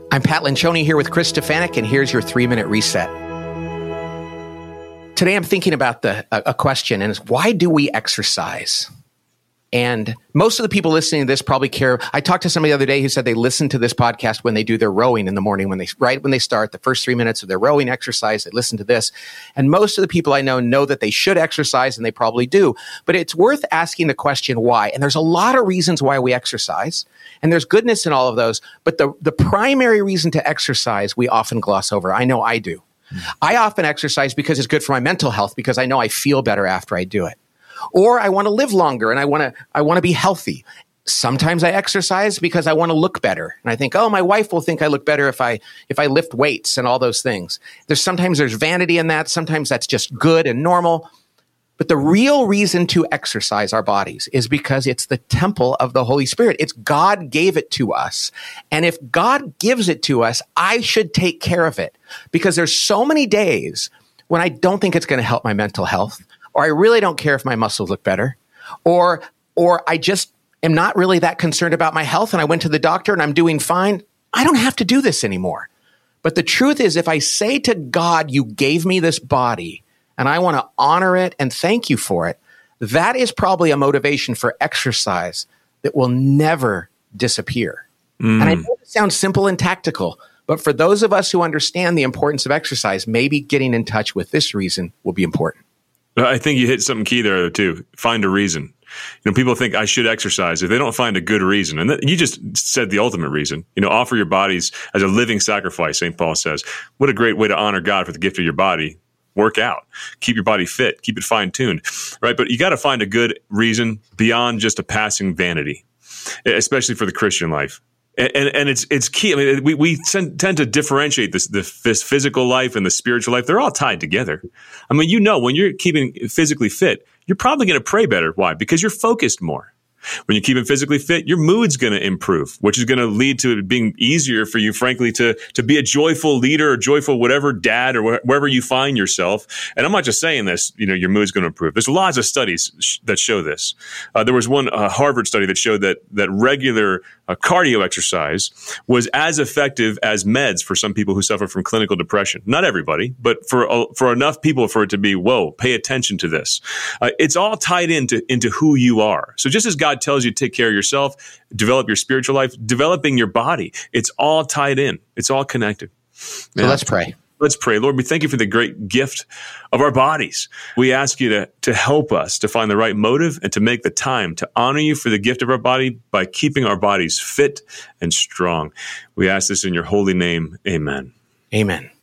I'm Pat Lencioni here with Chris Stefanik, and here's your 3-minute reset. Today I'm thinking about a question, and it's why do we exercise? And most of the people listening to this probably care. I talked to somebody the other day who said they listen to this podcast when they do their rowing in the morning, right when they start the first 3 minutes of their rowing exercise, they listen to this. And most of the people I know that they should exercise, and they probably do. But it's worth asking the question why. And there's a lot of reasons why we exercise, and there's goodness in all of those. But the primary reason to exercise, we often gloss over. I know I do. I often exercise because it's good for my mental health, because I know I feel better after I do it. Or I want to live longer and I want to be healthy. Sometimes I exercise because I want to look better. And I think, oh, my wife will think I look better if I lift weights and all those things. Sometimes there's vanity in that. Sometimes that's just good and normal. But the real reason to exercise our bodies is because it's the temple of the Holy Spirit. It's God gave it to us. And if God gives it to us, I should take care of it, because there's so many days when I don't think it's going to help my mental health, or I really don't care if my muscles look better, or I just am not really that concerned about my health and I went to the doctor and I'm doing fine. I don't have to do this anymore. But the truth is, if I say to God, you gave me this body and I want to honor it and thank you for it, that is probably a motivation for exercise that will never disappear. And I know it sounds simple and tactical, but for those of us who understand the importance of exercise, maybe getting in touch with this reason will be important. I think you hit something key there, too. Find a reason. People think I should exercise if they don't find a good reason. And you just said the ultimate reason. Offer your bodies as a living sacrifice, St. Paul says. What a great way to honor God for the gift of your body. Work out. Keep your body fit. Keep it fine-tuned. Right? But you got to find a good reason beyond just a passing vanity, especially for the Christian life. And it's key. I mean, we tend to differentiate this physical life and the spiritual life. They're all tied together. I mean, when you're keeping physically fit, you're probably going to pray better. Why? Because you're focused more. When you keep it physically fit, your mood's going to improve, which is going to lead to it being easier for you, frankly, to be a joyful leader or joyful whatever dad or wherever you find yourself. And I'm not just saying this, your mood's going to improve. There's lots of studies that show this. There was one Harvard study that showed that regular cardio exercise was as effective as meds for some people who suffer from clinical depression. Not everybody, but for enough people for it to be, whoa, pay attention to this. It's all tied into who you are. So just as God tells you to take care of yourself, develop your spiritual life, developing your body, it's all tied in. It's all connected. So let's pray. Let's pray. Lord, we thank you for the great gift of our bodies. We ask you to help us to find the right motive and to make the time to honor you for the gift of our body by keeping our bodies fit and strong. We ask this in your holy name. Amen. Amen.